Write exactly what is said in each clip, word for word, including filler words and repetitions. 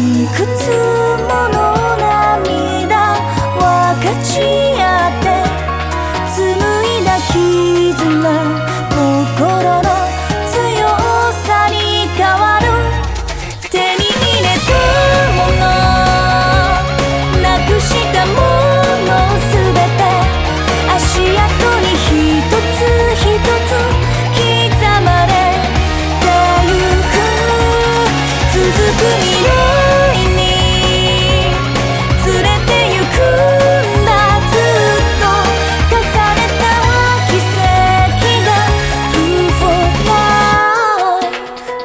いくつもの涙分かち合って紡いだ絆、心の強さに変わる。手に入れたもの、なくしたものすべて足跡に一つ一つ刻まれてゆく。続く未来に連れてゆくんだ。ずっと重ねた奇跡が Proof of Life。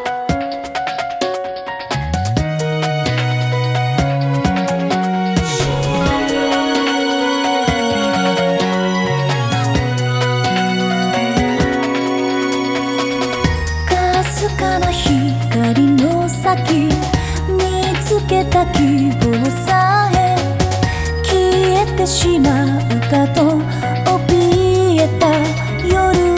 かすかな光の先見つけた希望さえ消えてしまうかと怯えた夜